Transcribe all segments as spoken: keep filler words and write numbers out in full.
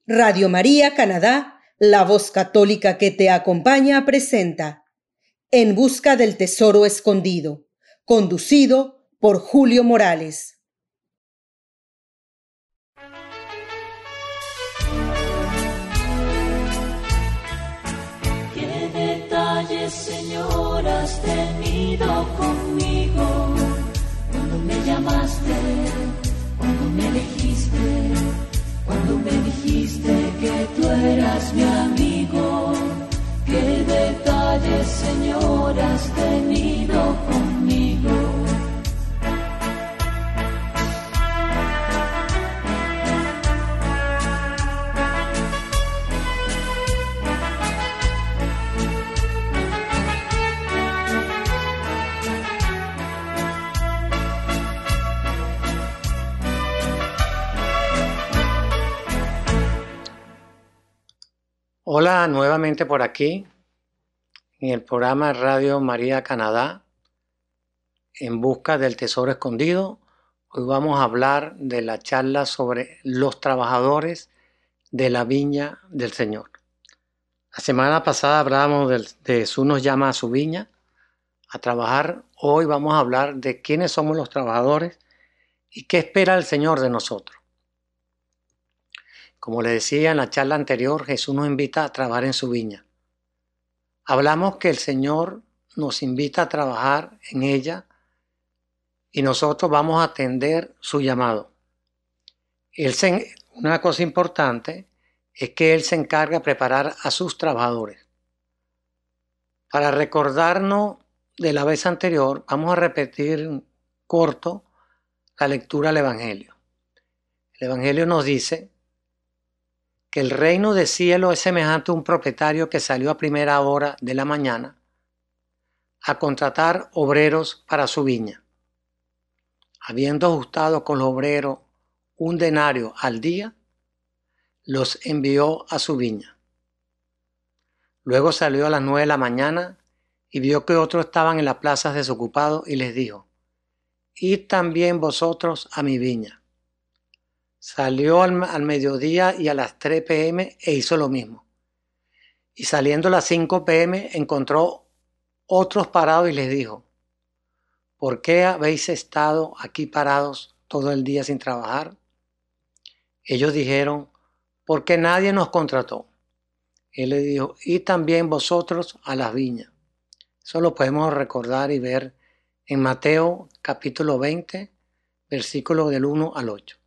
Radio María Canadá, la voz católica que te acompaña, presenta En busca del tesoro escondido, conducido por Julio Morales. Qué detalles, Señor, has tenido conmigo, cuando me llamaste, cuando me elegiste, cuando me dijiste que tú eras mi amigo. Qué detalles, Señor, has tenido conmigo. Hola, nuevamente por aquí, en el programa Radio María Canadá, En busca del tesoro escondido. Hoy vamos a hablar de la charla sobre los trabajadores de la viña del Señor. La semana pasada hablábamos de, de Jesús nos llama a su viña a trabajar. Hoy vamos a hablar de quiénes somos los trabajadores y qué espera el Señor de nosotros. Como le decía en la charla anterior, Jesús nos invita a trabajar en su viña. Hablamos que el Señor nos invita a trabajar en ella y nosotros vamos a atender su llamado. Él se, una cosa importante es que Él se encarga de preparar a sus trabajadores. Para recordarnos de la vez anterior, vamos a repetir corto la lectura del Evangelio. El Evangelio nos dice que el reino del cielo es semejante a un propietario que salió a primera hora de la mañana a contratar obreros para su viña. Habiendo ajustado con los obreros un denario al día, los envió a su viña. Luego salió a las nueve de la mañana y vio que otros estaban en las plazas desocupados y les dijo: «Id también vosotros a mi viña». Salió al, al mediodía y a las tres pe eme e hizo lo mismo. Y saliendo a las cinco pe eme encontró otros parados y les dijo: «¿Por qué habéis estado aquí parados todo el día sin trabajar?». Ellos dijeron: «Porque nadie nos contrató». Él les dijo: «Y también vosotros a las viñas». Eso lo podemos recordar y ver en Mateo capítulo veinte, versículos del uno al ocho.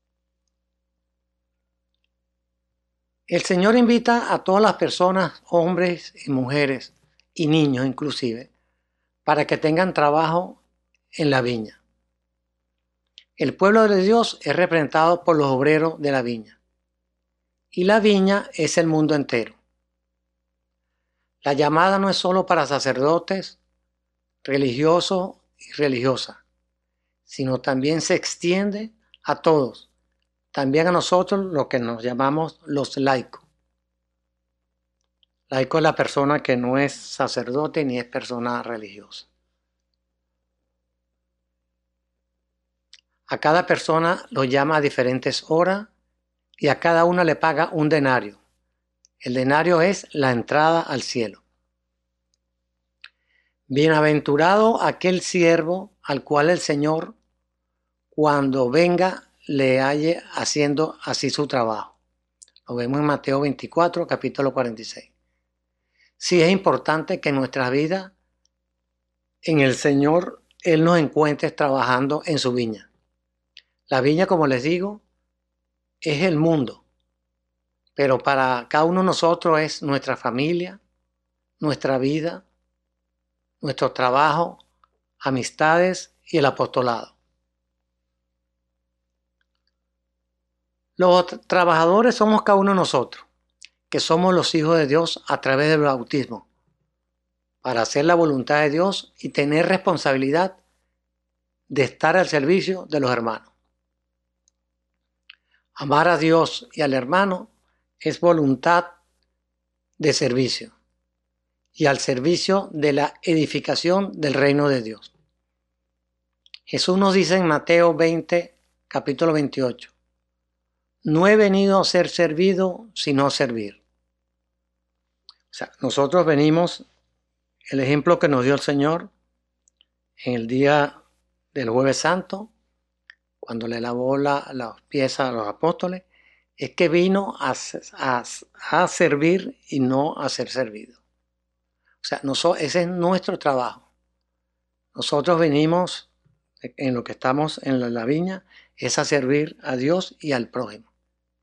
El Señor invita a todas las personas, hombres y mujeres, y niños inclusive, para que tengan trabajo en la viña. El pueblo de Dios es representado por los obreros de la viña. Y la viña es el mundo entero. La llamada no es solo para sacerdotes, religiosos y religiosas, sino también se extiende a todos. También a nosotros, lo que nos llamamos los laicos. Laico es la persona que no es sacerdote ni es persona religiosa. A cada persona lo llama a diferentes horas y a cada una le paga un denario. El denario es la entrada al cielo. Bienaventurado aquel siervo al cual el Señor, cuando venga, le halle haciendo así su trabajo. Lo vemos en Mateo veinticuatro, capítulo cuarenta y seis. Sí, es importante que en nuestra vida, en el Señor, Él nos encuentre trabajando en su viña. La viña, como les digo, es el mundo, pero para cada uno de nosotros es nuestra familia, nuestra vida, nuestro trabajo, amistades y el apostolado. Los trabajadores somos cada uno de nosotros, que somos los hijos de Dios a través del bautismo, para hacer la voluntad de Dios y tener responsabilidad de estar al servicio de los hermanos. Amar a Dios y al hermano es voluntad de servicio y al servicio de la edificación del reino de Dios. Jesús nos dice en Mateo veinte, capítulo veintiocho: no he venido a ser servido, sino a servir. O sea, nosotros venimos, el ejemplo que nos dio el Señor en el día del Jueves Santo, cuando le lavó la, las pies a los apóstoles, es que vino a, a, a servir y no a ser servido. O sea, nosotros, ese es nuestro trabajo. Nosotros venimos, en lo que estamos en la, la viña, es a servir a Dios y al prójimo.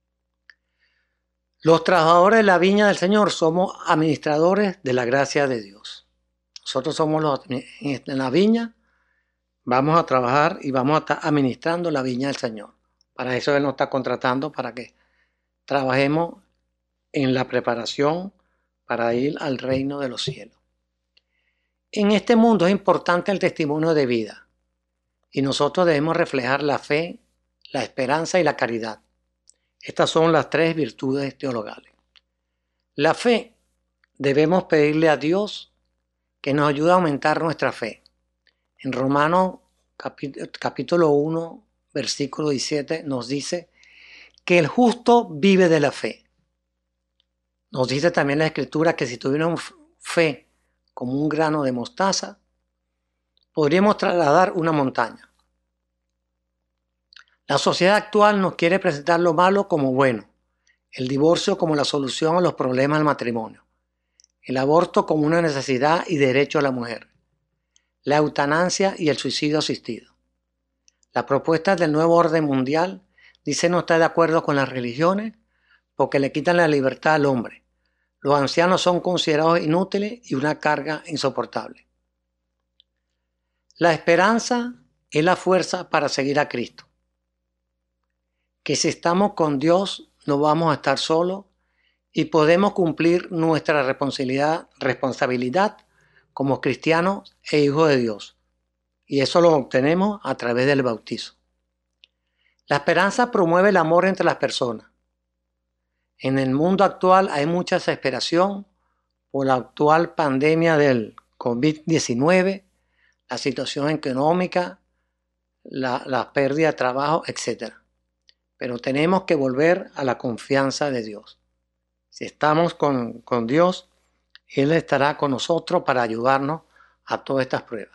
Los trabajadores de la viña del Señor somos administradores de la gracia de Dios. Nosotros somos los en la viña, vamos a trabajar y vamos a estar administrando la viña del Señor. Para eso Él nos está contratando, para que trabajemos en la preparación para ir al reino de los cielos. En este mundo es importante el testimonio de vida y nosotros debemos reflejar la fe, la esperanza y la caridad. Estas son las tres virtudes teologales. La fe, debemos pedirle a Dios que nos ayude a aumentar nuestra fe. En Romanos capítulo uno, versículo diecisiete nos dice que el justo vive de la fe. Nos dice también la Escritura que si tuviéramos fe como un grano de mostaza, podríamos trasladar una montaña. La sociedad actual nos quiere presentar lo malo como bueno, el divorcio como la solución a los problemas del matrimonio, el aborto como una necesidad y derecho a la mujer, la eutanasia y el suicidio asistido. La propuesta del nuevo orden mundial dice no estar de acuerdo con las religiones porque le quitan la libertad al hombre. Los ancianos son considerados inútiles y una carga insoportable. La esperanza es la fuerza para seguir a Cristo. Que si estamos con Dios no vamos a estar solos y podemos cumplir nuestra responsabilidad, responsabilidad como cristianos e hijos de Dios. Y eso lo obtenemos a través del bautizo. La esperanza promueve el amor entre las personas. En el mundo actual hay mucha desesperación por la actual pandemia del COVID diecinueve, la situación económica, la, la pérdida de trabajo, etcétera. Pero tenemos que volver a la confianza de Dios. Si estamos con, con Dios, Él estará con nosotros para ayudarnos a todas estas pruebas.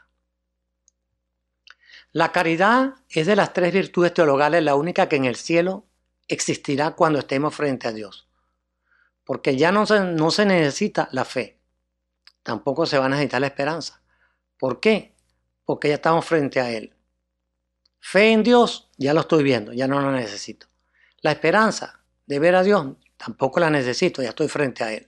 La caridad es de las tres virtudes teologales la única que en el cielo existirá cuando estemos frente a Dios. Porque ya no se, no se necesita la fe. Tampoco se va a necesitar la esperanza. ¿Por qué? Porque ya estamos frente a Él. Fe en Dios, ya lo estoy viendo, ya no la necesito. La esperanza de ver a Dios, tampoco la necesito, ya estoy frente a Él.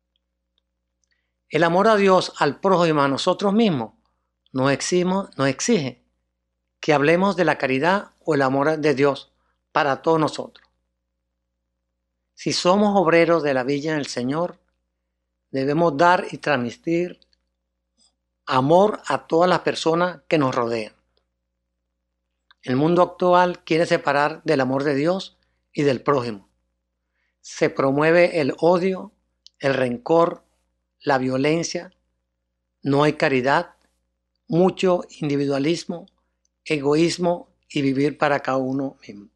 El amor a Dios, al prójimo, a nosotros mismos, nos exige, nos exige que hablemos de la caridad o el amor de Dios para todos nosotros. Si somos obreros de la viña del Señor, debemos dar y transmitir amor a todas las personas que nos rodean. El mundo actual quiere separar del amor de Dios y del prójimo. Se promueve el odio, el rencor, la violencia, no hay caridad, mucho individualismo, egoísmo y vivir para cada uno mismo.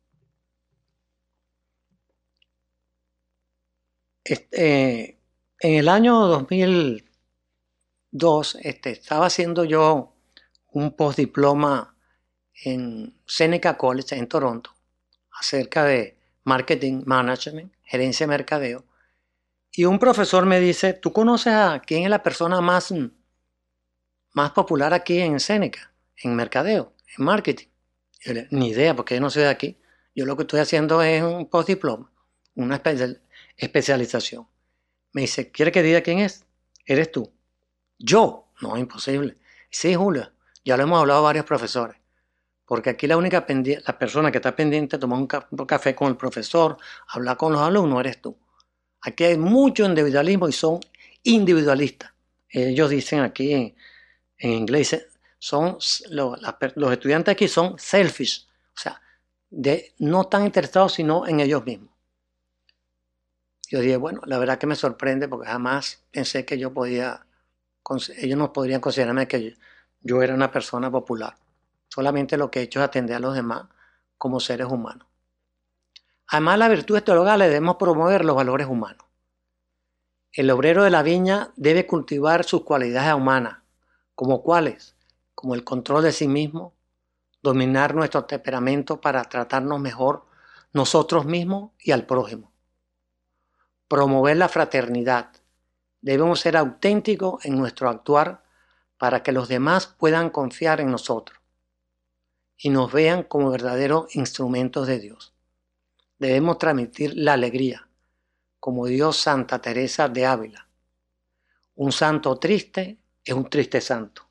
Este, eh, en el año dos mil dos este, estaba haciendo yo un postdiploma en Seneca College en Toronto acerca de Marketing Management, gerencia de mercadeo, y un profesor me dice, ¿tú conoces a quién es la persona más, más popular aquí en Seneca, en mercadeo, en marketing? Yo le, ni idea, porque yo no soy de aquí. Yo lo que estoy haciendo es un postdiploma, una especial, especialización. Me dice, ¿quiere que diga quién es? ¿Eres tú? ¿Yo? No, imposible. Sí, Julio, ya lo hemos hablado varios profesores. Porque aquí la única la persona que está pendiente de tomar un, ca un café con el profesor, hablar con los alumnos, eres tú. Aquí hay mucho individualismo y son individualistas. Ellos dicen aquí en, en inglés, son, lo, la, los estudiantes aquí son selfish, o sea, de, no están interesados sino en ellos mismos. Yo dije, bueno, la verdad que me sorprende porque jamás pensé que yo podía, ellos no podrían considerarme que yo, yo era una persona popular. Solamente lo que he hecho es atender a los demás como seres humanos. Además, las virtudes teologales debemos promover los valores humanos. El obrero de la viña debe cultivar sus cualidades humanas, como cuáles, como el control de sí mismo, dominar nuestro temperamento para tratarnos mejor nosotros mismos y al prójimo. Promover la fraternidad. Debemos ser auténticos en nuestro actuar para que los demás puedan confiar en nosotros y nos vean como verdaderos instrumentos de Dios. Debemos transmitir la alegría, como dio Santa Teresa de Ávila. Un santo triste es un triste santo.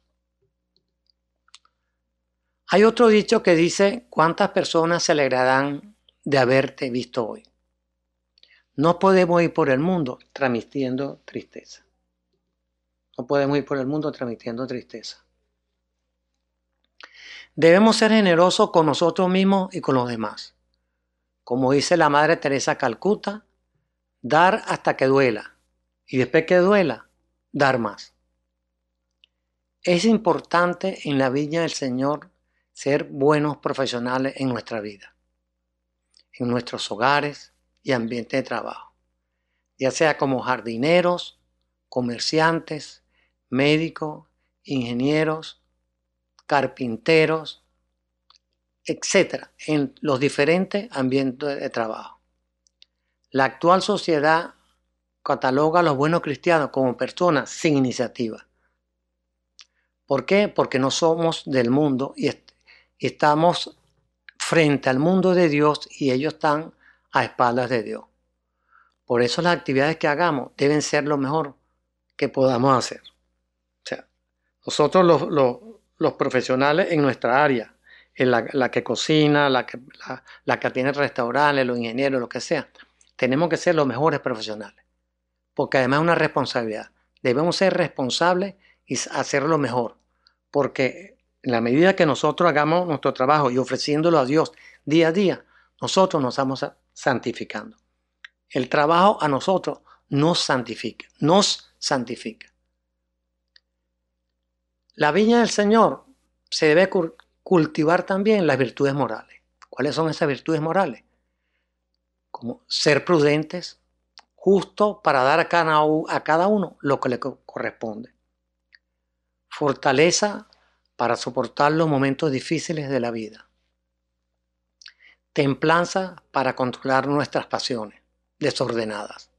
Hay otro dicho que dice: ¿cuántas personas se alegrarán de haberte visto hoy? No podemos ir por el mundo transmitiendo tristeza. No podemos ir por el mundo transmitiendo tristeza. Debemos ser generosos con nosotros mismos y con los demás. Como dice la Madre Teresa de Calcuta, dar hasta que duela, y después que duela, dar más. Es importante en la viña del Señor ser buenos profesionales en nuestra vida, en nuestros hogares y ambiente de trabajo, ya sea como jardineros, comerciantes, médicos, ingenieros, carpinteros, etcétera, en los diferentes ambientes de trabajo. La actual sociedad cataloga a los buenos cristianos como personas sin iniciativa. ¿Por qué? Porque no somos del mundo y est- estamos frente al mundo de Dios y ellos están a espaldas de Dios. Por eso las actividades que hagamos deben ser lo mejor que podamos hacer. O sea, nosotros los, los, los profesionales en nuestra área, en la, la que cocina, la que, la, la que tiene restaurantes, los ingenieros, lo que sea, tenemos que ser los mejores profesionales. Porque además es una responsabilidad. Debemos ser responsables y hacerlo mejor. Porque en la medida que nosotros hagamos nuestro trabajo y ofreciéndolo a Dios día a día, nosotros nos vamos santificando. El trabajo a nosotros nos santifica, nos santifica. La viña del Señor se debe cultivar también las virtudes morales. ¿Cuáles son esas virtudes morales? Como ser prudentes, justos para dar a cada, a cada uno lo que le corresponde. Fortaleza para soportar los momentos difíciles de la vida. Templanza para controlar nuestras pasiones desordenadas.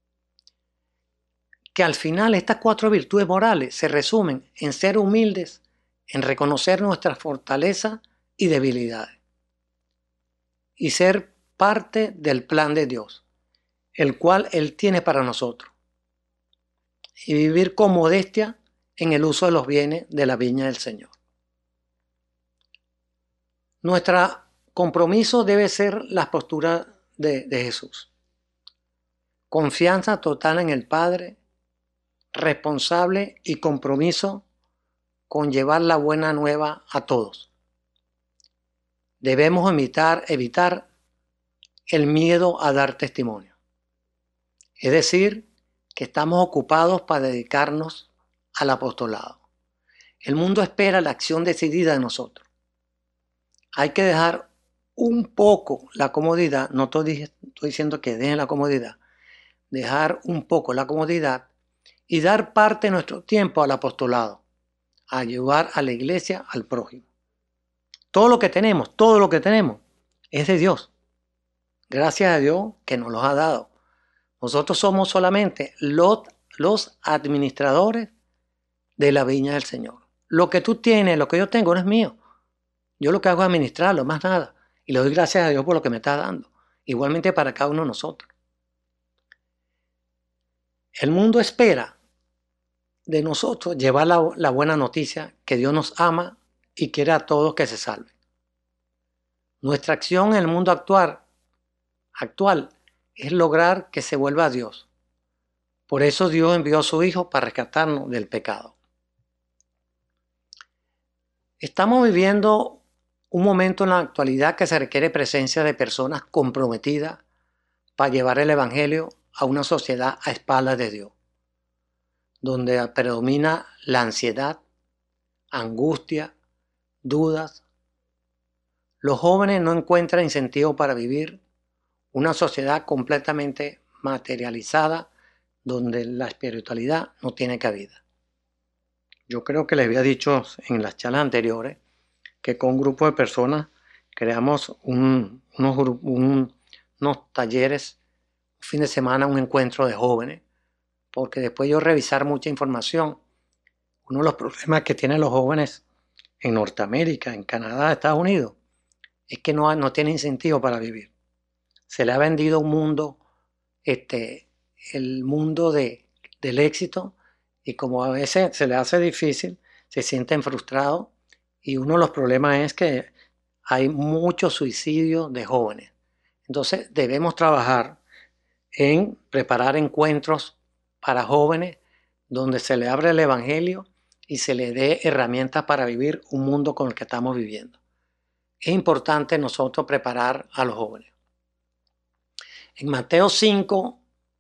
Que al final estas cuatro virtudes morales se resumen en ser humildes, en reconocer nuestras fortalezas y debilidades y ser parte del plan de Dios, el cual Él tiene para nosotros, y vivir con modestia en el uso de los bienes de la viña del Señor. Nuestro compromiso debe ser la postura de, de Jesús. Confianza total en el Padre, responsable y compromiso con llevar la buena nueva a todos. Debemos evitar, evitar el miedo a dar testimonio. Es decir, que estamos ocupados para dedicarnos al apostolado. El mundo espera la acción decidida de nosotros. Hay que dejar un poco la comodidad, no estoy, estoy diciendo que dejen la comodidad, dejar un poco la comodidad y dar parte de nuestro tiempo al apostolado, a ayudar a la iglesia, al prójimo. Todo lo que tenemos, todo lo que tenemos es de Dios. Gracias a Dios que nos los ha dado. Nosotros somos solamente los, los administradores de la viña del Señor. Lo que tú tienes, lo que yo tengo no es mío. Yo lo que hago es administrarlo, más nada. Y le doy gracias a Dios por lo que me está dando. Igualmente para cada uno de nosotros. El mundo espera de nosotros llevar la, la buena noticia que Dios nos ama y quiere a todos que se salven. Nuestra acción en el mundo actual, actual es lograr que se vuelva a Dios. Por eso Dios envió a su Hijo para rescatarnos del pecado. Estamos viviendo un momento en la actualidad que se requiere presencia de personas comprometidas para llevar el Evangelio a una sociedad a espaldas de Dios, donde predomina la ansiedad, angustia, dudas. Los jóvenes no encuentran incentivo para vivir Una sociedad completamente materializada donde la espiritualidad no tiene cabida. Yo creo que les había dicho en las charlas anteriores que con un grupo de personas creamos un, unos, un, unos talleres, un fin de semana, un encuentro de jóvenes, porque después yo revisar mucha información, uno de los problemas que tienen los jóvenes en Norteamérica, en Canadá, Estados Unidos, es que no, no tienen incentivo para vivir. Se le ha vendido un mundo, este, el mundo de, del éxito, y como a veces se les hace difícil, se sienten frustrados, y uno de los problemas es que hay mucho suicidio de jóvenes. Entonces debemos trabajar en preparar encuentros para jóvenes donde se le abre el evangelio y se le dé herramientas para vivir un mundo con el que estamos viviendo. Es importante nosotros preparar a los jóvenes. En Mateo cinco,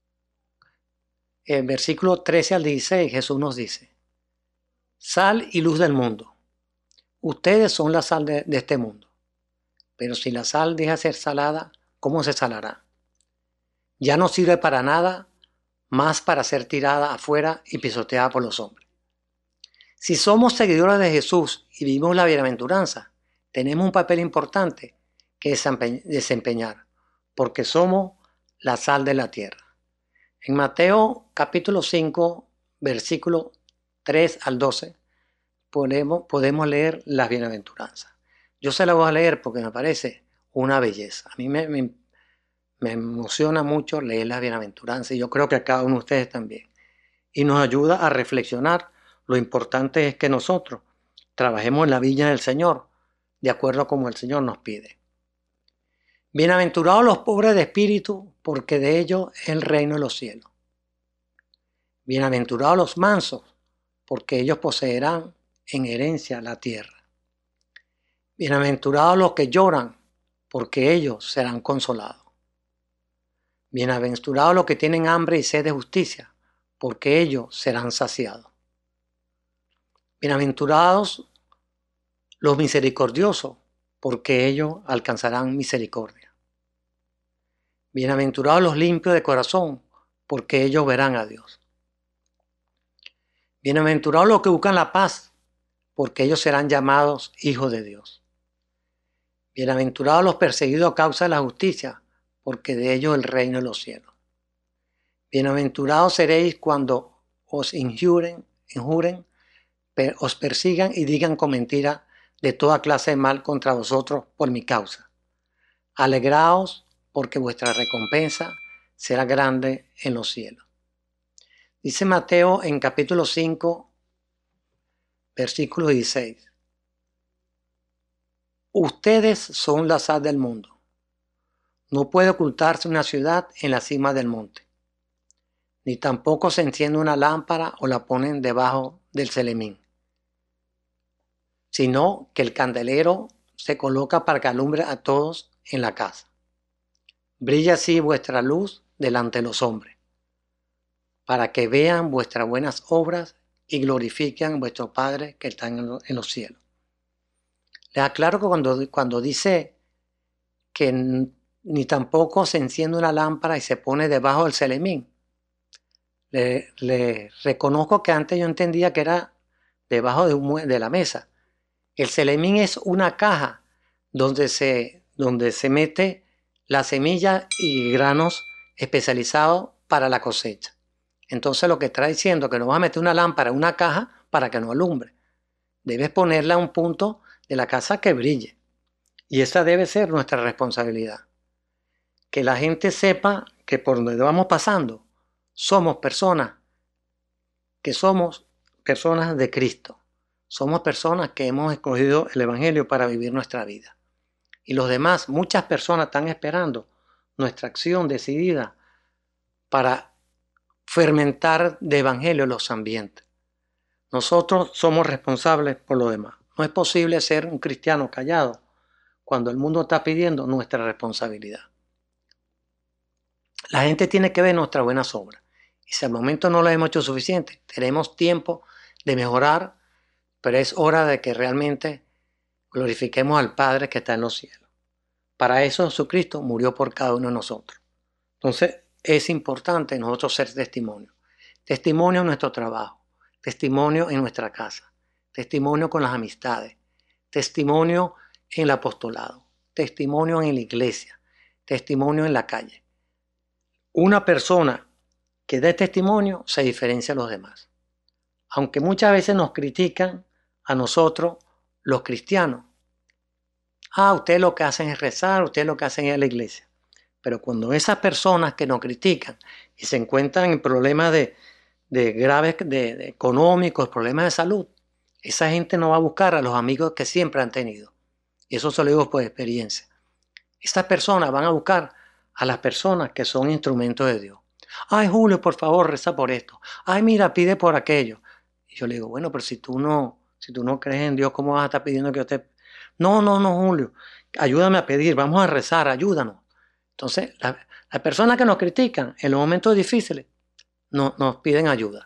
el versículo trece al dieciséis, Jesús nos dice: sal y luz del mundo. Ustedes son la sal de, de este mundo. Pero si la sal deja de ser salada, ¿cómo se salará? Ya no sirve para nada más para ser tirada afuera y pisoteada por los hombres. Si somos seguidores de Jesús y vivimos la bienaventuranza, tenemos un papel importante que desempeñar, porque somos la sal de la tierra. En Mateo capítulo cinco, versículo tres al doce, podemos, podemos leer las bienaventuranzas. Yo se las voy a leer porque me parece una belleza. A mí me, me, me emociona mucho leer las bienaventuranzas, y yo creo que a cada uno de ustedes también. Y nos ayuda a reflexionar. Lo importante es que nosotros trabajemos en la viña del Señor, de acuerdo a como el Señor nos pide. Bienaventurados los pobres de espíritu, porque de ellos es el reino de los cielos. Bienaventurados los mansos, porque ellos poseerán en herencia la tierra. Bienaventurados los que lloran, porque ellos serán consolados. Bienaventurados los que tienen hambre y sed de justicia, porque ellos serán saciados. Bienaventurados los misericordiosos, porque ellos alcanzarán misericordia. Bienaventurados los limpios de corazón, porque ellos verán a Dios. Bienaventurados los que buscan la paz, porque ellos serán llamados hijos de Dios. Bienaventurados los perseguidos a causa de la justicia, porque de ellos el reino de los cielos. Bienaventurados seréis cuando os injuren, injuren, os persigan y digan con mentira de toda clase de mal contra vosotros por mi causa. Alegraos, porque vuestra recompensa será grande en los cielos. Dice Mateo en capítulo cinco, versículo dieciséis. Ustedes son la sal del mundo. No puede ocultarse una ciudad en la cima del monte, ni tampoco se enciende una lámpara o la ponen debajo del celemín, sino que el candelero se coloca para que alumbre a todos en la casa. Brilla así vuestra luz delante de los hombres, para que vean vuestras buenas obras y glorifiquen a vuestro Padre que está en los cielos. Les aclaro que cuando, cuando dice que ni tampoco se enciende una lámpara y se pone debajo del celemín, le, le reconozco que antes yo entendía que era debajo de, un, de la mesa. El celemín es una caja donde se, donde se mete la semilla y granos especializados para la cosecha. Entonces lo que está diciendo es que no vas a meter una lámpara en una caja para que no alumbre. Debes ponerla a un punto de la casa que brille. Y esa debe ser nuestra responsabilidad. Que la gente sepa que por donde vamos pasando somos personas, que somos personas de Cristo. Somos personas que hemos escogido el Evangelio para vivir nuestra vida. Y los demás, muchas personas están esperando nuestra acción decidida para fermentar de Evangelio los ambientes. Nosotros somos responsables por lo demás. No es posible ser un cristiano callado cuando el mundo está pidiendo nuestra responsabilidad. La gente tiene que ver nuestras buenas obras. Y si al momento no lo hemos hecho suficiente, tenemos tiempo de mejorar, pero es hora de que realmente glorifiquemos al Padre que está en los cielos. Para eso Jesucristo murió por cada uno de nosotros. Entonces es importante nosotros ser testimonio. Testimonio en nuestro trabajo, testimonio en nuestra casa, testimonio con las amistades, testimonio en el apostolado, testimonio en la iglesia, testimonio en la calle. Una persona que dé testimonio se diferencia a los demás. Aunque muchas veces nos critican a nosotros, los cristianos. Ah, ustedes lo que hacen es rezar, ustedes lo que hacen es ir a la iglesia. Pero cuando esas personas que nos critican y se encuentran en problemas de, de graves de, de económicos, problemas de salud, esa gente no va a buscar a los amigos que siempre han tenido. Y eso se lo digo por experiencia. Estas personas van a buscar a las personas que son instrumentos de Dios. Ay, Julio, por favor, reza por esto. Ay, mira, pide por aquello. Y yo le digo, bueno, pero si tú no, si tú no crees en Dios, ¿cómo vas a estar pidiendo que yo te... No, no, no, Julio, ayúdame a pedir, vamos a rezar, ayúdanos. Entonces, las la personas que nos critican en los momentos difíciles no, nos piden ayuda.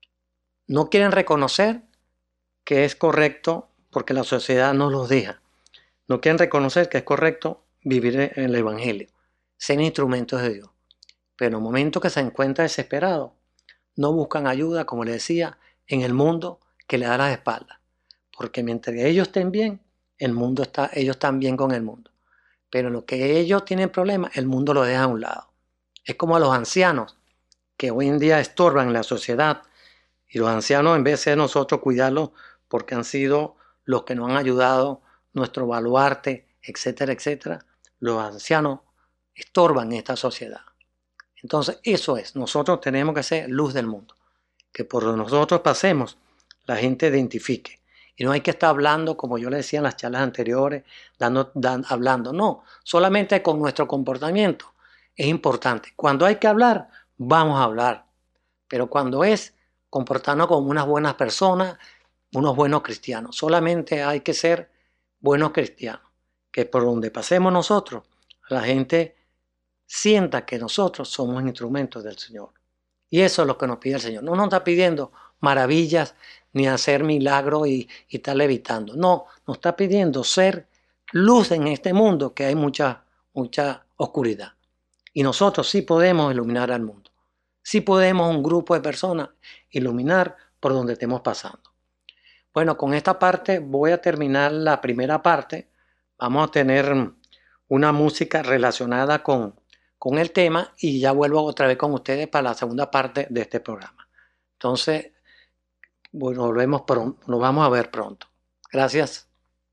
No quieren reconocer que es correcto porque la sociedad no los deja. No quieren reconocer que es correcto vivir en el Evangelio, ser instrumentos de Dios. Pero en el momento que se encuentra desesperado, no buscan ayuda, como les decía, en el mundo que le da las espaldas. Porque mientras ellos estén bien, el mundo está, ellos están bien con el mundo. Pero en lo que ellos tienen problemas, el mundo lo deja a un lado. Es como a los ancianos, que hoy en día estorban en la sociedad. Y los ancianos, en vez de nosotros cuidarlos, porque han sido los que nos han ayudado, nuestro baluarte, etcétera, etcétera, los ancianos estorban en esta sociedad. Entonces, eso es. Nosotros tenemos que ser luz del mundo. Que por donde nosotros pasemos, la gente identifique. Y no hay que estar hablando, como yo le decía en las charlas anteriores, dando, dan, hablando. No, solamente con nuestro comportamiento es importante. Cuando hay que hablar, vamos a hablar. Pero cuando es comportarnos como unas buenas personas, unos buenos cristianos. Solamente hay que ser buenos cristianos. Que por donde pasemos nosotros, la gente sienta que nosotros somos instrumentos del Señor. Y eso es lo que nos pide el Señor. No nos está pidiendo maravillas ni hacer milagros y, y estar levitando. No, nos está pidiendo ser luz en este mundo que hay mucha, mucha oscuridad. Y nosotros sí podemos iluminar al mundo. Sí podemos un grupo de personas iluminar por donde estemos pasando. Bueno, con esta parte voy a terminar la primera parte. Vamos a tener una música relacionada con, con el tema y ya vuelvo otra vez con ustedes para la segunda parte de este programa. Entonces, bueno, volvemos pronto, nos vamos a ver pronto. Gracias.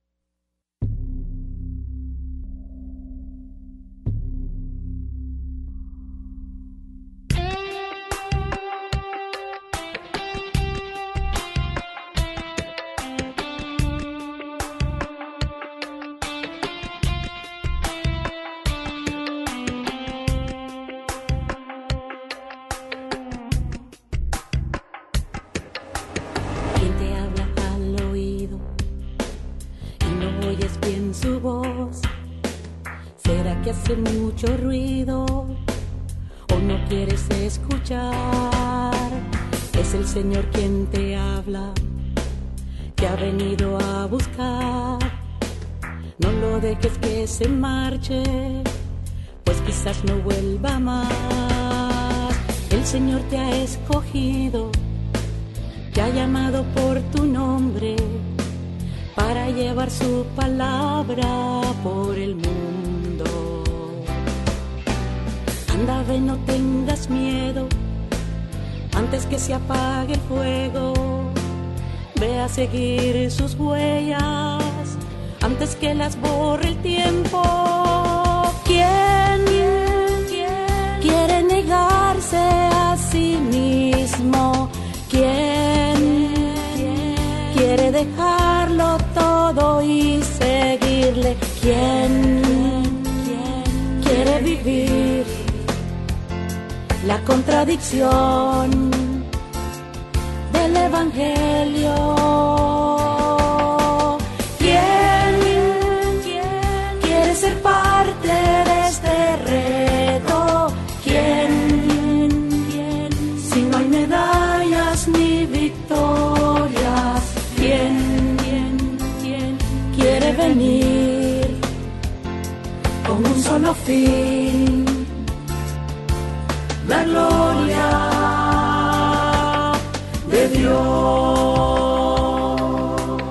Hace mucho ruido o no quieres escuchar. Es el Señor quien te habla, que ha venido a buscar. No lo dejes que se marche, pues quizás no vuelva más. El Señor te ha escogido, te ha llamado por tu nombre, para llevar su palabra por el mundo. Anda, ve, no tengas miedo, antes que se apague el fuego. Ve a seguir sus huellas, antes que las borre el tiempo. ¿Quién, ¿Quién quiere negarse a sí mismo? ¿Quién, ¿Quién quiere dejarlo todo y seguirle? ¿Quién, ¿Quién quiere vivir la contradicción del Evangelio? ¿Quién, ¿Quién quiere ser parte de este reto? ¿Quién, ¿Quién si no hay medallas ni victorias? ¿Quién, ¿Quién, ¿Quién quiere venir solo fin, la gloria de Dios.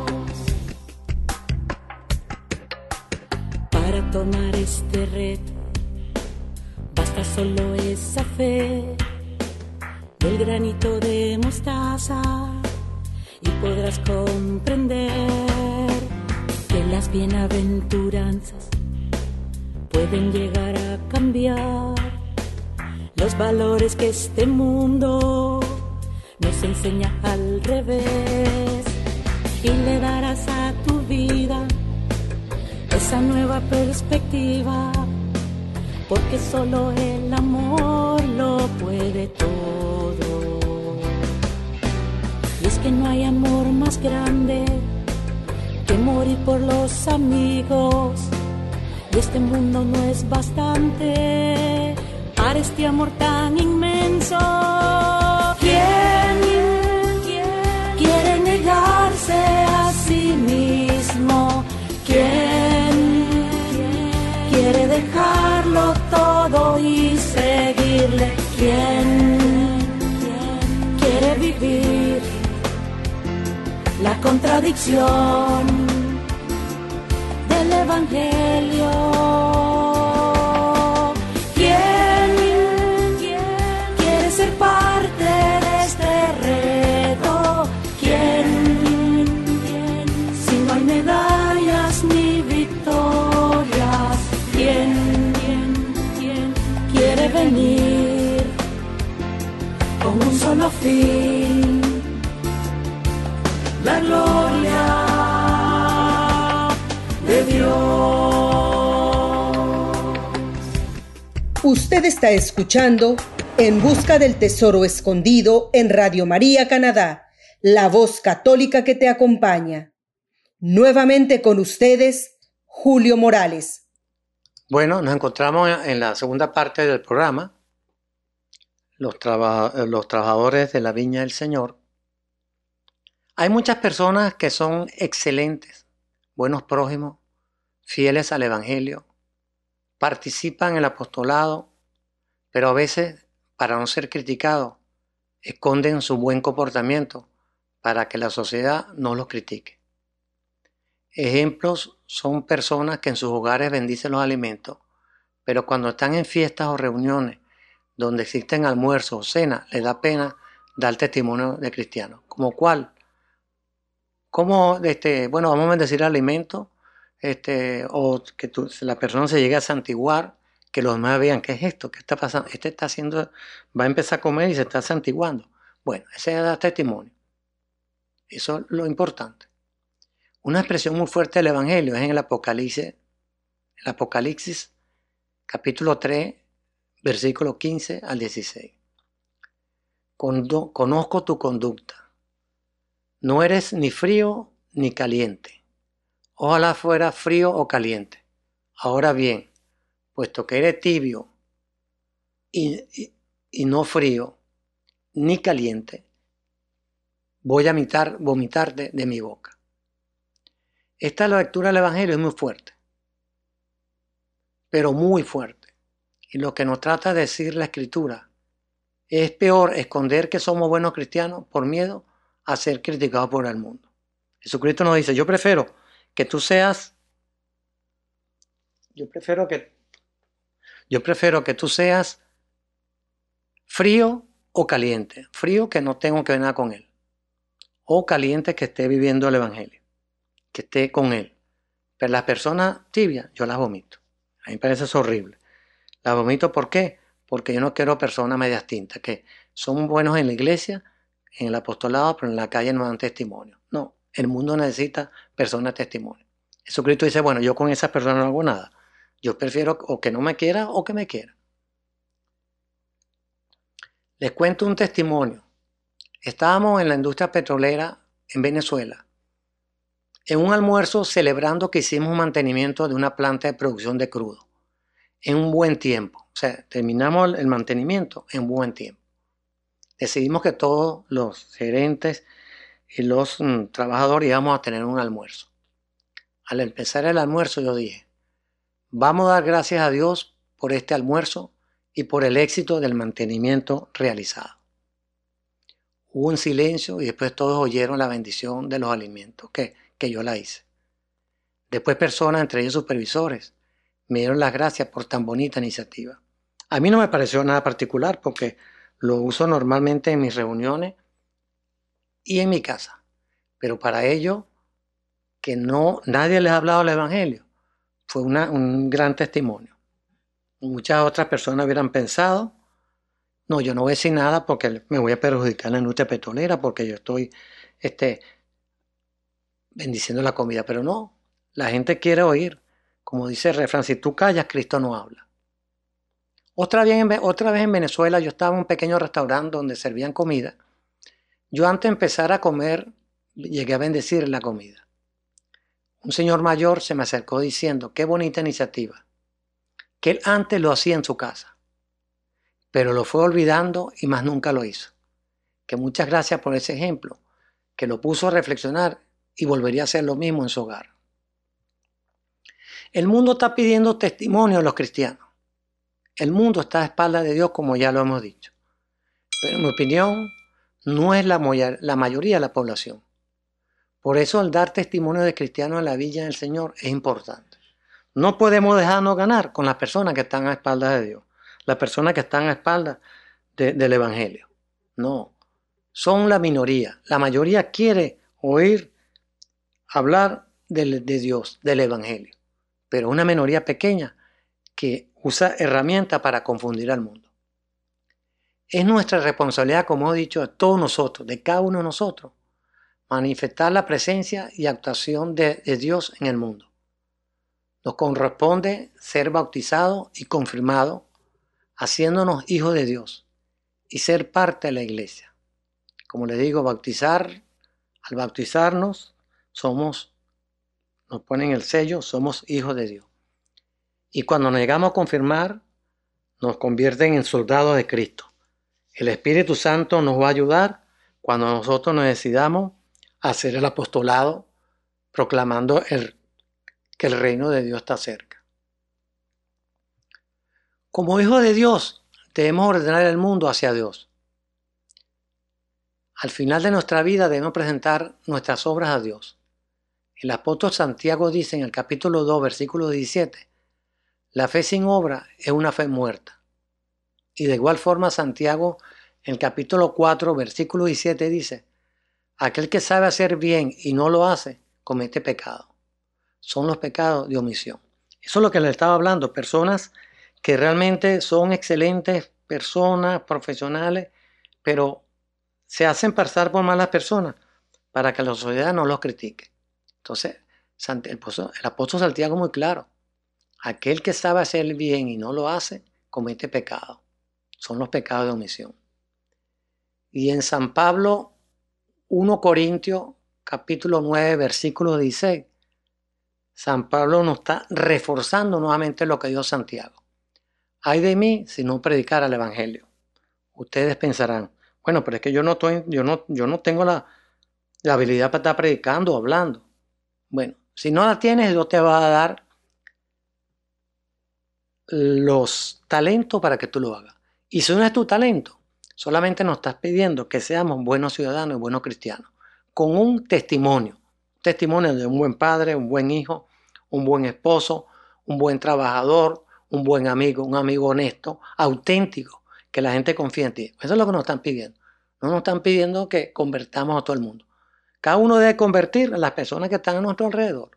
Para tomar este reto basta solo esa fe del granito de mostaza y podrás comprender que las bienaventuranzas pueden llegar a cambiar los valores que este mundo nos enseña al revés, y le darás a tu vida esa nueva perspectiva, porque solo el amor lo puede todo. Y es que no hay amor más grande que morir por los amigos, y este mundo no es bastante para este amor tan inmenso. ¿Quién, quién quiere negarse a sí mismo? ¿Quién, quién quiere dejarlo todo y seguirle? ¿Quién, quién quiere vivir la contradicción del Evangelio? ¿Quién, quién quiere ser parte de este reto? ¿Quién, quién si no hay medallas ni victorias? ¿Quién, quién, quién quiere venir con un solo fin, la gloria de Dios? Usted está escuchando En Busca del Tesoro Escondido en Radio María Canadá, la voz católica que te acompaña. Nuevamente con ustedes, Julio Morales. Bueno, nos encontramos en la segunda parte del programa, los, traba- los trabajadores de la viña del Señor. Hay muchas personas que son excelentes, buenos prójimos, fieles al Evangelio, participan en el apostolado, pero a veces, para no ser criticados, esconden su buen comportamiento para que la sociedad no los critique. Ejemplos son personas que en sus hogares bendicen los alimentos, pero cuando están en fiestas o reuniones donde existen almuerzos o cenas, les da pena dar testimonio de cristiano. ¿Como cuál? Como, este, bueno, vamos a bendecir alimentos, este, o que tú, la persona se llegue a santiguar, que los demás vean qué es esto, qué está pasando. Este está haciendo, va a empezar a comer y se está santiguando. Bueno, ese es dar testimonio. Eso es lo importante. Una expresión muy fuerte del Evangelio es en el Apocalipsis, el Apocalipsis capítulo tres, versículo quince al dieciséis. Conozco tu conducta. No eres ni frío ni caliente. Ojalá fuera frío o caliente. Ahora bien, puesto que eres tibio y, y, y no frío ni caliente, voy a vomitar, vomitarte de mi boca. Esta lectura del Evangelio es muy fuerte, pero muy fuerte. Y lo que nos trata de decir la Escritura, es peor esconder que somos buenos cristianos por miedo a ser criticados por el mundo. Jesucristo nos dice, yo prefiero que tú seas, yo prefiero que, yo prefiero que tú seas frío o caliente. Frío que no tengo que ver nada con él. O caliente que esté viviendo el Evangelio, que esté con él. Pero las personas tibias, yo las vomito. A mí me parece eso horrible. Las vomito, ¿por qué? Porque yo no quiero personas medias tintas, que son buenos en la iglesia, en el apostolado, pero en la calle no dan testimonio. No, el mundo necesita personas de testimonio. Jesucristo dice, bueno, yo con esas personas no hago nada. Yo prefiero o que no me quiera o que me quiera. Les cuento un testimonio. Estábamos en la industria petrolera en Venezuela, en un almuerzo celebrando que hicimos mantenimiento de una planta de producción de crudo, en un buen tiempo. O sea, terminamos el mantenimiento en un buen tiempo. Decidimos que todos los gerentes y los mm, trabajadores íbamos a tener un almuerzo. Al empezar el almuerzo yo dije, Vamos a dar gracias a Dios por este almuerzo y por el éxito del mantenimiento realizado. Hubo un silencio y después todos oyeron la bendición de los alimentos que, que yo la hice. Después personas, entre ellos supervisores, me dieron las gracias por tan bonita iniciativa. A mí no me pareció nada particular porque lo uso normalmente en mis reuniones y en mi casa. Pero para ellos, que no, nadie les ha hablado del Evangelio, fue una, un gran testimonio. Muchas otras personas hubieran pensado, no, yo no voy a decir nada porque me voy a perjudicar en la industria petrolera porque yo estoy este, bendiciendo la comida. Pero no, la gente quiere oír. Como dice el refrán, si tú callas, Cristo no habla. Otra vez, en, otra vez en Venezuela yo estaba en un pequeño restaurante donde servían comida. Yo antes de empezar a comer, llegué a bendecir la comida. Un señor mayor se me acercó diciendo, qué bonita iniciativa, que él antes lo hacía en su casa, pero lo fue olvidando y más nunca lo hizo. Que muchas gracias por ese ejemplo, que lo puso a reflexionar y volvería a hacer lo mismo en su hogar. El mundo está pidiendo testimonio a los cristianos. El mundo está a espaldas de Dios, como ya lo hemos dicho. Pero en mi opinión, no es la, la mayoría de la población. Por eso el dar testimonio de cristianos en la villa del Señor es importante. No podemos dejarnos ganar con las personas que están a espaldas de Dios, las personas que están a espaldas de, del Evangelio. No, son la minoría. La mayoría quiere oír hablar de, de Dios, del Evangelio, pero una minoría pequeña que usa herramientas para confundir al mundo. Es nuestra responsabilidad, como he dicho, de todos nosotros, de cada uno de nosotros, manifestar la presencia y actuación de, de Dios en el mundo. Nos corresponde ser bautizados y confirmados, haciéndonos hijos de Dios y ser parte de la iglesia. Como les digo, bautizar, al bautizarnos, somos, nos ponen el sello, somos hijos de Dios. Y cuando nos llegamos a confirmar, nos convierten en soldados de Cristo. El Espíritu Santo nos va a ayudar cuando nosotros nos decidamos hacer el apostolado, proclamando el, que el reino de Dios está cerca. Como hijos de Dios, debemos ordenar el mundo hacia Dios. Al final de nuestra vida debemos presentar nuestras obras a Dios. El apóstol Santiago dice en el capítulo dos, versículo diecisiete, la fe sin obra es una fe muerta. Y de igual forma Santiago en el capítulo cuatro, versículo diecisiete dice, aquel que sabe hacer bien y no lo hace, comete pecado. Son los pecados de omisión. Eso es lo que le estaba hablando, personas que realmente son excelentes personas, profesionales, pero se hacen pasar por malas personas para que la sociedad no los critique. Entonces, el apóstol Santiago es muy claro. Aquel que sabe hacer bien y no lo hace, comete pecado. Son los pecados de omisión. Y en San Pablo, primera Corintios, capítulo nueve, versículo dieciséis, San Pablo nos está reforzando nuevamente lo que dio Santiago. Ay de mí si no predicara el Evangelio. Ustedes pensarán, bueno, pero es que yo no, estoy, yo no, yo no tengo la, la habilidad para estar predicando o hablando. Bueno, si no la tienes, Dios te va a dar los talentos para que tú lo hagas. Y si no es tu talento, solamente nos estás pidiendo que seamos buenos ciudadanos y buenos cristianos, con un testimonio, un testimonio de un buen padre, un buen hijo, un buen esposo, un buen trabajador, un buen amigo, un amigo honesto, auténtico, que la gente confíe en ti. Eso es lo que nos están pidiendo. No nos están pidiendo que convertamos a todo el mundo. Cada uno debe convertir a las personas que están a nuestro alrededor.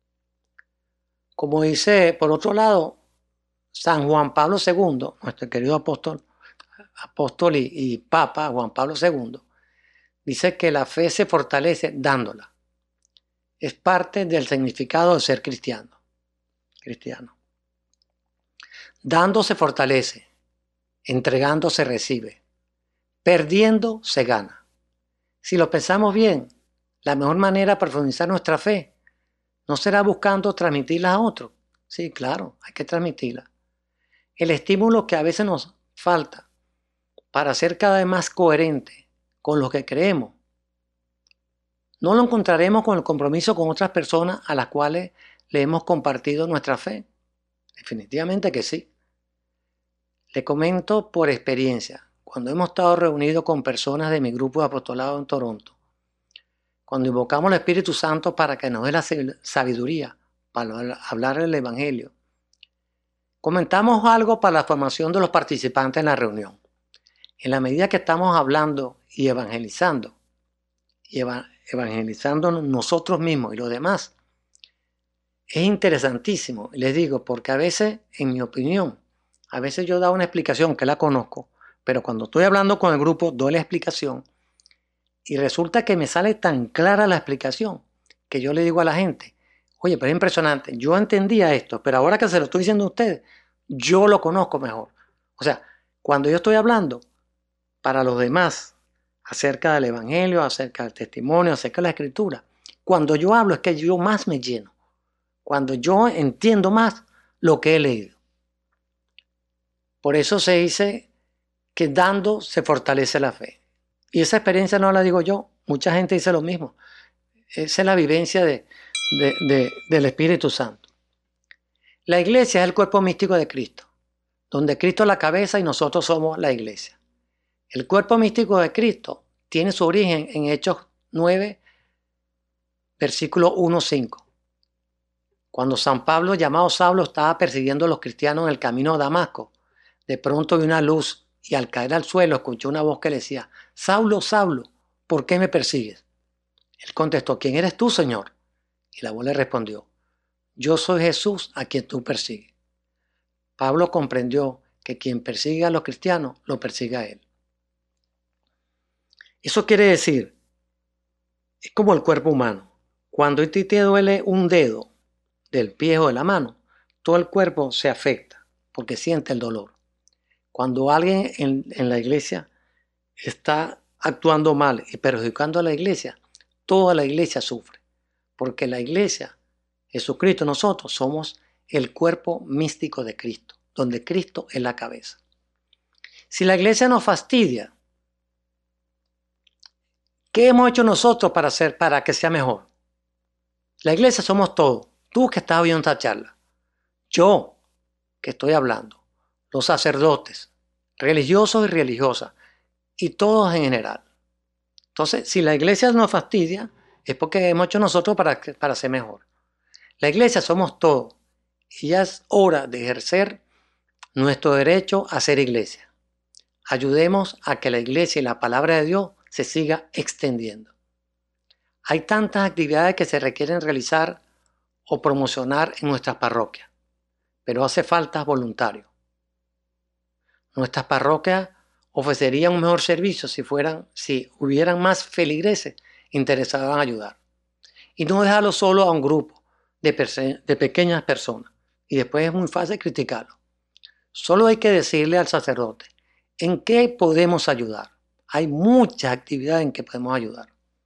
Como dice, por otro lado, San Juan Pablo segundo, nuestro querido apóstol, apóstol y, y papa Juan Pablo segundo, dice que la fe se fortalece dándola. Es parte del significado de ser cristiano. Cristiano. Dando se fortalece, entregando se recibe, perdiendo se gana. Si lo pensamos bien, la mejor manera de profundizar nuestra fe no será buscando transmitirla a otros. Sí, claro, hay que transmitirla. El estímulo que a veces nos falta para ser cada vez más coherente con lo que creemos, no lo encontraremos con el compromiso con otras personas a las cuales le hemos compartido nuestra fe. Definitivamente que sí. Le comento por experiencia. Cuando hemos estado reunidos con personas de mi grupo de apostolado en Toronto, cuando invocamos al Espíritu Santo para que nos dé la sabiduría para hablar el Evangelio, comentamos algo para la formación de los participantes en la reunión. En la medida que estamos hablando y evangelizando, y evangelizando nosotros mismos y los demás, es interesantísimo, les digo, porque a veces, en mi opinión, a veces yo doy una explicación que la conozco, pero cuando estoy hablando con el grupo doy la explicación y resulta que me sale tan clara la explicación que yo le digo a la gente, oye, pero es impresionante, yo entendía esto, pero ahora que se lo estoy diciendo a ustedes, yo lo conozco mejor. O sea, cuando yo estoy hablando para los demás acerca del Evangelio, acerca del testimonio, acerca de la Escritura, cuando yo hablo es que yo más me lleno, cuando yo entiendo más lo que he leído. Por eso se dice que dando se fortalece la fe. Y esa experiencia no la digo yo, mucha gente dice lo mismo. Esa es la vivencia de, de, de, del Espíritu Santo. La iglesia es el cuerpo místico de Cristo, donde Cristo es la cabeza y nosotros somos la iglesia. El cuerpo místico de Cristo tiene su origen en Hechos nueve, versículo uno cinco. Cuando San Pablo, llamado Saulo, estaba persiguiendo a los cristianos en el camino a Damasco, de pronto vio una luz y al caer al suelo escuchó una voz que le decía, Saulo, Saulo, ¿por qué me persigues? Él contestó, ¿quién eres tú, Señor? Y la voz le respondió, yo soy Jesús a quien tú persigues. Pablo comprendió que quien persigue a los cristianos, lo persigue a él. Eso quiere decir, es como el cuerpo humano. Cuando a ti te duele un dedo del pie o de la mano, todo el cuerpo se afecta porque siente el dolor. Cuando alguien en, en la iglesia está actuando mal y perjudicando a la iglesia, toda la iglesia sufre. Porque la iglesia, Jesucristo, nosotros somos el cuerpo místico de Cristo, donde Cristo es la cabeza. Si la iglesia nos fastidia, ¿qué hemos hecho nosotros para, hacer, para que sea mejor? La iglesia somos todos. Tú que estás viendo esta charla, yo que estoy hablando, los sacerdotes, religiosos y religiosas, y todos en general. Entonces, si la iglesia nos fastidia, es porque hemos hecho nosotros para, para ser mejor. La iglesia somos todos, y ya es hora de ejercer nuestro derecho a ser iglesia. Ayudemos a que la iglesia y la palabra de Dios se siga extendiendo. Hay tantas actividades que se requieren realizar o promocionar en nuestras parroquias, pero hace falta voluntarios. Nuestras parroquias ofrecerían un mejor servicio si, fueran, si hubieran más feligreses interesados en ayudar. Y no dejarlo solo a un grupo de, de pequeñas personas. Y después es muy fácil criticarlo. Solo hay que decirle al sacerdote, ¿en qué podemos ayudar? Hay muchas actividades en que podemos ayudar.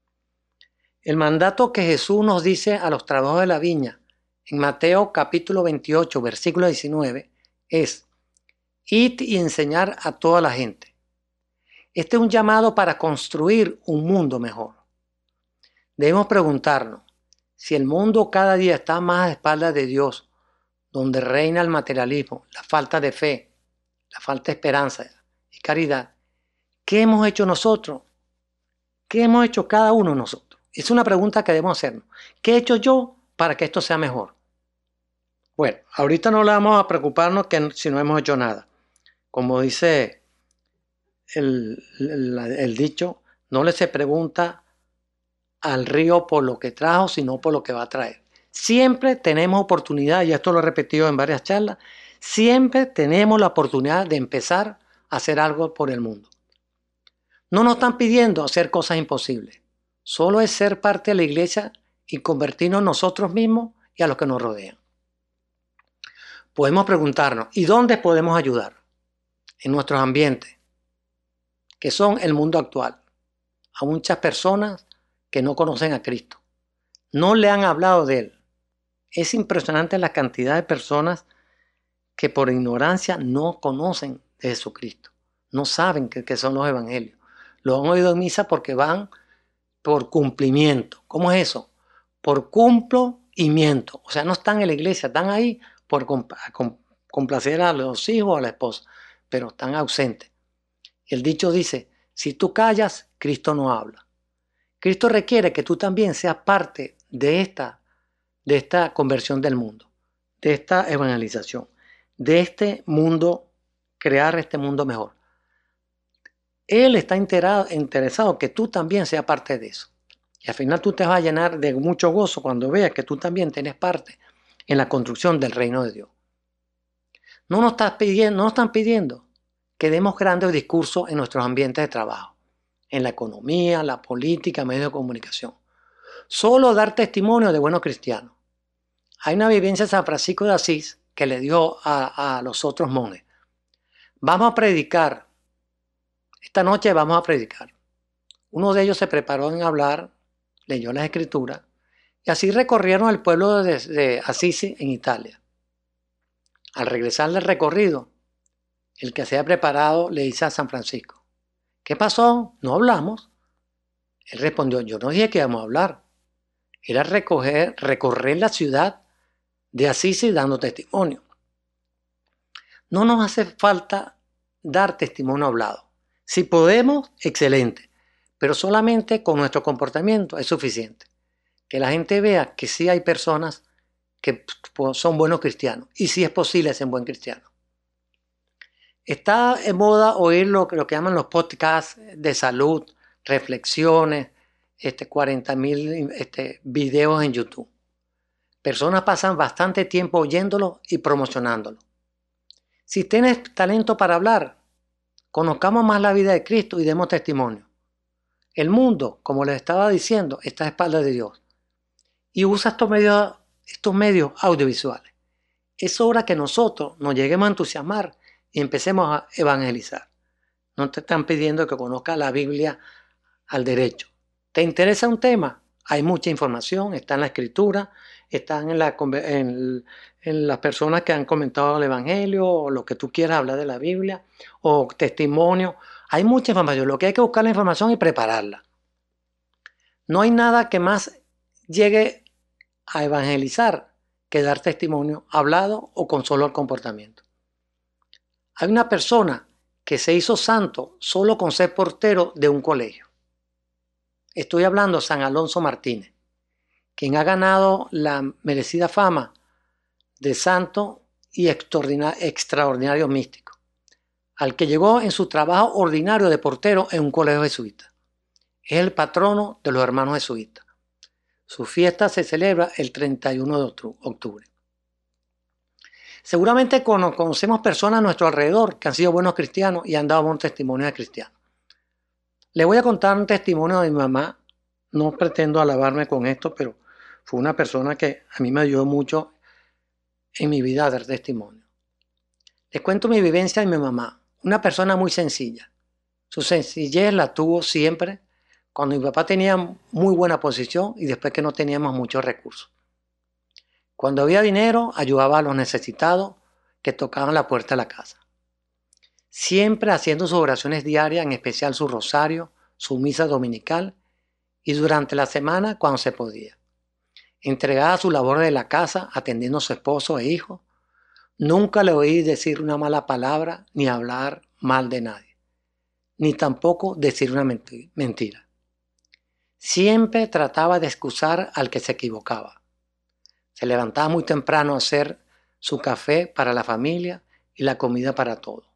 El mandato que Jesús nos dice a los trabajadores de la viña en Mateo capítulo veintiocho, versículo diecinueve, es id y enseñar a toda la gente. Este es un llamado para construir un mundo mejor. Debemos preguntarnos si el mundo cada día está más a espaldas de Dios, donde reina el materialismo, la falta de fe, la falta de esperanza y caridad. ¿Qué hemos hecho nosotros? ¿Qué hemos hecho cada uno de nosotros? Es una pregunta que debemos hacernos. ¿Qué he hecho yo para que esto sea mejor? Bueno, ahorita no le vamos a preocuparnos que si no hemos hecho nada. Como dice el, el, el dicho, no le se pregunta al río por lo que trajo, sino por lo que va a traer. Siempre tenemos oportunidad, y esto lo he repetido en varias charlas, siempre tenemos la oportunidad de empezar a hacer algo por el mundo. No nos están pidiendo hacer cosas imposibles. Solo es ser parte de la iglesia y convertirnos nosotros mismos y a los que nos rodean. Podemos preguntarnos, ¿y dónde podemos ayudar? En nuestros ambientes, que son el mundo actual. A muchas personas que no conocen a Cristo. No le han hablado de Él. Es impresionante la cantidad de personas que por ignorancia no conocen de Jesucristo. No saben qué que son los evangelios. Lo han oído en misa porque van por cumplimiento. ¿Cómo es eso? Por cumplo y miento. O sea, no están en la iglesia, están ahí por complacer a los hijos o a la esposa, pero están ausentes. El dicho dice, si tú callas, Cristo no habla. Cristo requiere que tú también seas parte de esta, de esta conversión del mundo, de esta evangelización, de este mundo, crear este mundo mejor. Él está interesado en que tú también seas parte de eso. Y al final tú te vas a llenar de mucho gozo cuando veas que tú también tienes parte en la construcción del reino de Dios. No nos, estás pidiendo, no nos están pidiendo que demos grandes discursos en nuestros ambientes de trabajo, en la economía, la política, medios de comunicación. Solo dar testimonio de buenos cristianos. Hay una vivencia de San Francisco de Asís que le dio a, a los otros monjes. Vamos a predicar. Esta noche vamos a predicar. Uno de ellos se preparó en hablar, leyó las escrituras, y así recorrieron el pueblo de, de Assisi en Italia. Al regresar del recorrido, el que se había preparado le dice a San Francisco, ¿qué pasó? No hablamos. Él respondió, yo no dije que íbamos a hablar. Era recoger, recorrer la ciudad de Assisi dando testimonio. No nos hace falta dar testimonio hablado. Si podemos, excelente, pero solamente con nuestro comportamiento es suficiente. Que la gente vea que sí hay personas que son buenos cristianos y si es posible ser un buen cristiano. Está en moda oír lo, lo que llaman los podcasts de salud, reflexiones, este, cuarenta mil este, videos en YouTube. Personas pasan bastante tiempo oyéndolo y promocionándolo. Si tienes talento para hablar, conozcamos más la vida de Cristo y demos testimonio. El mundo, como les estaba diciendo, está a espaldas de Dios. Y usa estos medios, estos medios audiovisuales. Es hora que nosotros nos lleguemos a entusiasmar y empecemos a evangelizar. No te están pidiendo que conozcas la Biblia al derecho. ¿Te interesa un tema? Hay mucha información, está en la escritura, están en, la, en, en las personas que han comentado el Evangelio, o lo que tú quieras hablar de la Biblia, o testimonio. Hay mucha información. Lo que hay que buscar la información y prepararla. No hay nada que más llegue a evangelizar que dar testimonio hablado o con solo el comportamiento. Hay una persona que se hizo santo solo con ser portero de un colegio. Estoy hablando de San Alonso Martínez, quien ha ganado la merecida fama de santo y extraordinario místico, al que llegó en su trabajo ordinario de portero en un colegio jesuita. Es el patrono de los hermanos jesuitas. Su fiesta se celebra el treinta y uno de octubre. Seguramente conocemos personas a nuestro alrededor que han sido buenos cristianos y han dado buen testimonio de cristianos. Le voy a contar un testimonio de mi mamá. No pretendo alabarme con esto, pero fue una persona que a mí me ayudó mucho en mi vida a dar testimonio. Les cuento mi vivencia de mi mamá. Una persona muy sencilla. Su sencillez la tuvo siempre cuando mi papá tenía muy buena posición y después que no teníamos muchos recursos. Cuando había dinero, ayudaba a los necesitados que tocaban la puerta de la casa. Siempre haciendo sus oraciones diarias, en especial su rosario, su misa dominical y durante la semana cuando se podía. Entregada a su labor de la casa, atendiendo a su esposo e hijos, nunca le oí decir una mala palabra ni hablar mal de nadie, ni tampoco decir una mentira. Siempre trataba de excusar al que se equivocaba. Se levantaba muy temprano a hacer su café para la familia y la comida para todos.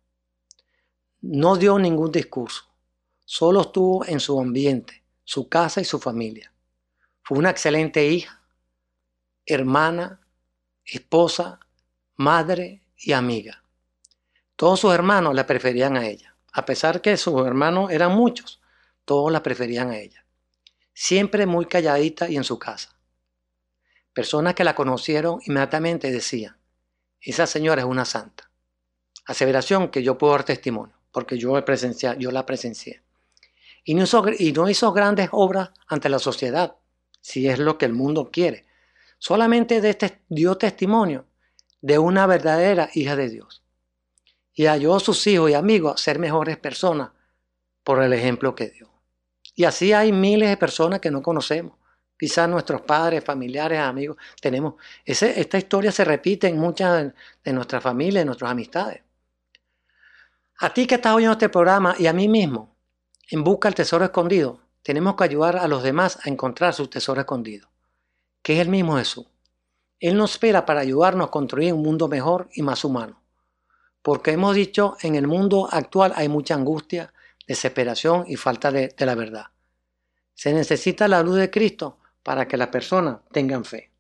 No dio ningún discurso, solo estuvo en su ambiente, su casa y su familia. Fue una excelente hija, hermana, esposa, madre y amiga. Todos sus hermanos la preferían a ella. A pesar que sus hermanos eran muchos, todos la preferían a ella. Siempre muy calladita y en su casa. Personas que la conocieron inmediatamente decían, esa señora es una santa. Aseveración que yo puedo dar testimonio, porque yo, he presenciado, yo la presencié. Y no, hizo, y no hizo grandes obras ante la sociedad, si es lo que el mundo quiere. Solamente de este, dio testimonio de una verdadera hija de Dios. Y ayudó a sus hijos y amigos a ser mejores personas por el ejemplo que dio. Y así hay miles de personas que no conocemos, Quizás nuestros padres, familiares, amigos, tenemos... Ese, esta historia se repite en muchas de nuestras familias, de nuestras amistades. A ti que estás oyendo este programa y a mí mismo, en busca del tesoro escondido, tenemos que ayudar a los demás a encontrar su tesoro escondido, que es el mismo Jesús. Él nos espera para ayudarnos a construir un mundo mejor y más humano. Porque hemos dicho, en el mundo actual hay mucha angustia, desesperación y falta de, de la verdad. Se necesita la luz de Cristo para que las personas tengan fe.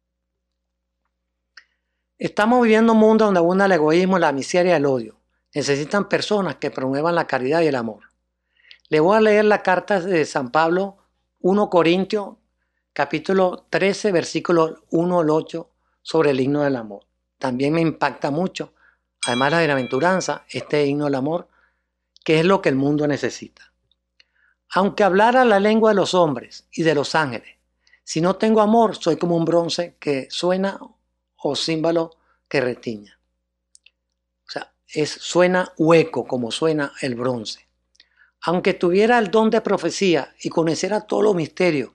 Estamos viviendo un mundo donde abunda el egoísmo, la miseria y el odio. Necesitan personas que promuevan la caridad y el amor. Le voy a leer la carta de San Pablo, primera Corintios, capítulo trece, versículos uno al ocho, sobre el himno del amor. También me impacta mucho, además de la bienaventuranza, este himno del amor, que es lo que el mundo necesita. Aunque hablara la lengua de los hombres y de los ángeles, si no tengo amor, soy como un bronce que suena o címbalo que retiña. O sea, es, suena hueco como suena el bronce. Aunque tuviera el don de profecía y conociera todos los misterios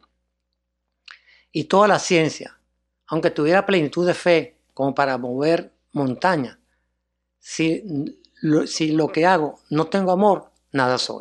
y toda la ciencia, aunque tuviera plenitud de fe como para mover montañas, si lo, si lo que hago no tengo amor, nada soy.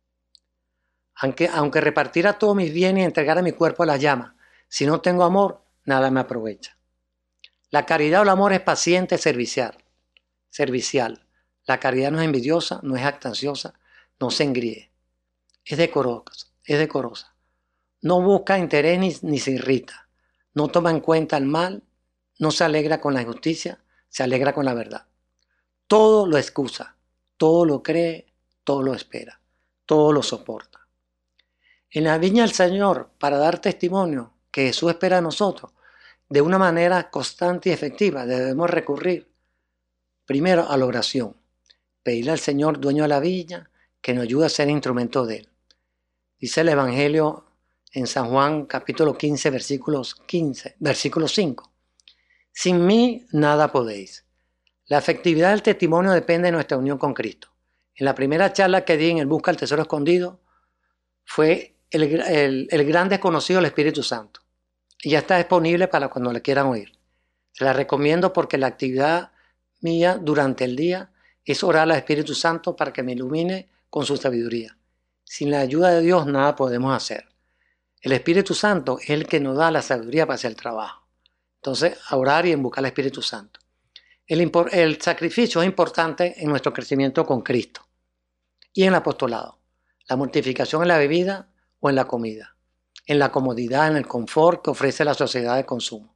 Aunque, aunque repartiera todos mis bienes y entregara mi cuerpo a la llama, si no tengo amor, nada me aprovecha. La caridad o el amor es paciente, servicial. servicial. La caridad no es envidiosa, no es jactanciosa, no se engríe. Es decorosa, es decorosa. No busca interés ni, ni se irrita. No toma en cuenta el mal, no se alegra con la injusticia, se alegra con la verdad. Todo lo excusa, todo lo cree, todo lo espera, todo lo soporta. En la viña del Señor, para dar testimonio que Jesús espera a nosotros, de una manera constante y efectiva, debemos recurrir primero a la oración. Pedirle al Señor, dueño de la viña, que nos ayude a ser instrumento de Él. Dice el Evangelio en San Juan, capítulo quince, versículos quince, versículo cinco. Sin mí nada podéis. La efectividad del testimonio depende de nuestra unión con Cristo. En la primera charla que di en el Busca del Tesoro Escondido, fue el, el, el gran desconocido del Espíritu Santo. Y ya está disponible para cuando le quieran oír. Se la recomiendo porque la actividad mía durante el día es orar al Espíritu Santo para que me ilumine con su sabiduría. Sin la ayuda de Dios nada podemos hacer. El Espíritu Santo es el que nos da la sabiduría para hacer el trabajo. Entonces, a orar y en buscar al Espíritu Santo. El, el sacrificio es importante en nuestro crecimiento con Cristo y en el apostolado. La mortificación en la bebida o en la comida. En la comodidad, en el confort que ofrece la sociedad de consumo.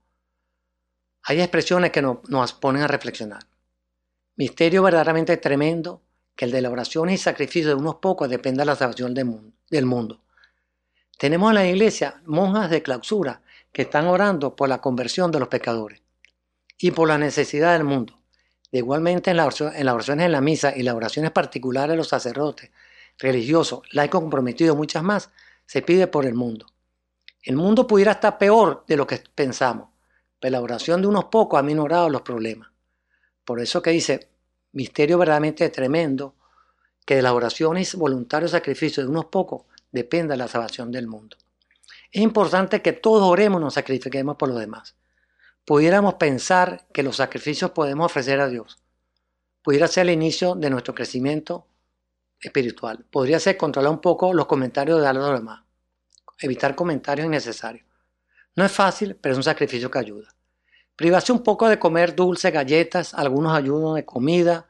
Hay expresiones que nos, nos ponen a reflexionar. Misterio verdaderamente tremendo que el de la oración y sacrificio de unos pocos dependa de la salvación del mundo. Tenemos en la iglesia monjas de clausura que están orando por la conversión de los pecadores y por la necesidad del mundo. De igualmente en, la oración, en las oraciones en la misa y las oraciones particulares de los sacerdotes, religiosos, laicos comprometidos, muchas más, se pide por el mundo. El mundo pudiera estar peor de lo que pensamos, pero la oración de unos pocos ha minorado los problemas. Por eso que dice, misterio verdaderamente tremendo, que de las oraciones voluntarios sacrificios de unos pocos dependa la salvación del mundo. Es importante que todos oremos y nos sacrifiquemos por los demás. Pudiéramos pensar que los sacrificios podemos ofrecer a Dios. Pudiera ser el inicio de nuestro crecimiento espiritual. Podría ser controlar un poco los comentarios de los demás. Evitar comentarios innecesarios. No es fácil, pero es un sacrificio que ayuda. Privarse un poco de comer dulces, galletas, algunos ayunos de comida,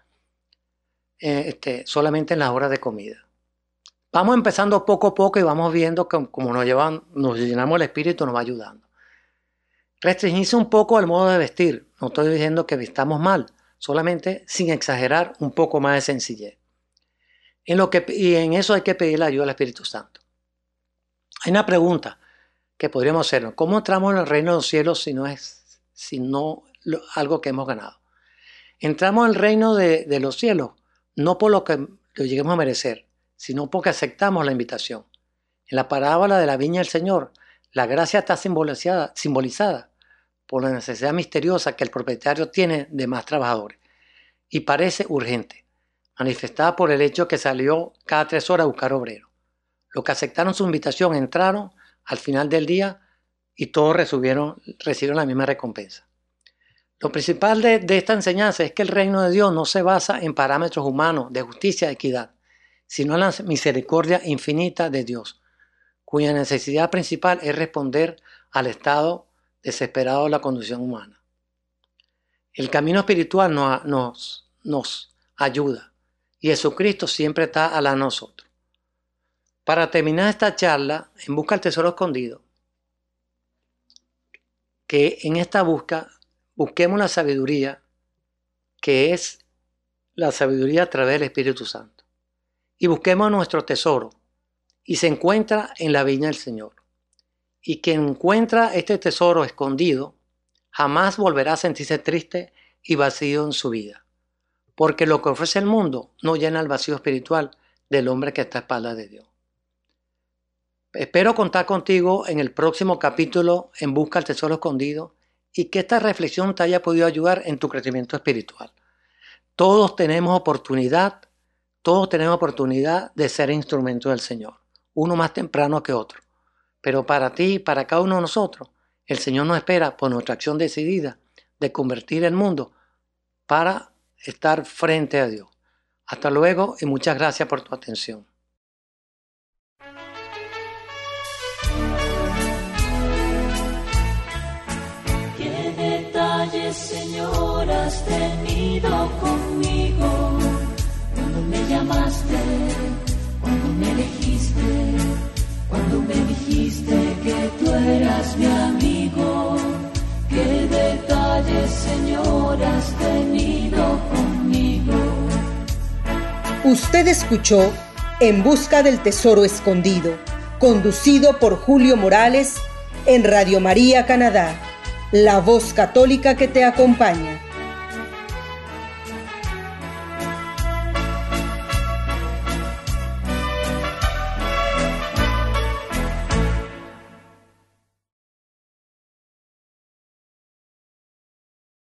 eh, este, solamente en las horas de comida. Vamos empezando poco a poco y vamos viendo que como nos, llevan, nos llenamos el espíritu, nos va ayudando. Restringirse un poco el modo de vestir. No estoy diciendo que vistamos mal, solamente sin exagerar un poco más de sencillez. En lo que, y en eso hay que pedir la ayuda al Espíritu Santo. Hay una pregunta que podríamos hacernos. ¿Cómo entramos en el reino de los cielos si no es si no, lo, algo que hemos ganado? Entramos en el reino de, de los cielos no por lo que lo lleguemos a merecer, sino porque aceptamos la invitación. En la parábola de la viña del Señor, la gracia está simbolizada, simbolizada por la necesidad misteriosa que el propietario tiene de más trabajadores y parece urgente, manifestada por el hecho que salió cada tres horas a buscar obreros. Los que aceptaron su invitación entraron al final del día y todos recibieron, recibieron la misma recompensa. Lo principal de, de esta enseñanza es que el reino de Dios no se basa en parámetros humanos de justicia y equidad, sino en la misericordia infinita de Dios, cuya necesidad principal es responder al estado desesperado de la condición humana. El camino espiritual nos, nos, nos ayuda y Jesucristo siempre está al lado de nosotros. Para terminar esta charla, en busca del tesoro escondido, que en esta busca busquemos la sabiduría, que es la sabiduría a través del Espíritu Santo, y busquemos nuestro tesoro, y se encuentra en la viña del Señor. Y quien encuentra este tesoro escondido jamás volverá a sentirse triste y vacío en su vida, porque lo que ofrece el mundo no llena el vacío espiritual del hombre que está a espaldas de Dios. Espero contar contigo en el próximo capítulo en Busca del Tesoro Escondido y que esta reflexión te haya podido ayudar en tu crecimiento espiritual. Todos tenemos oportunidad, todos tenemos oportunidad de ser instrumentos del Señor, uno más temprano que otro. Pero para ti y para cada uno de nosotros, el Señor nos espera por nuestra acción decidida de convertir el mundo para estar frente a Dios. Hasta luego y muchas gracias por tu atención. ¿Qué detalles, Señor, has tenido conmigo? Cuando me llamaste, cuando me elegiste, cuando me dijiste que tú eras mi amigo. ¿Qué detalles, Señor, has tenido conmigo? Usted escuchó En Busca del Tesoro Escondido, conducido por Julio Morales en Radio María Canadá, la voz católica que te acompaña.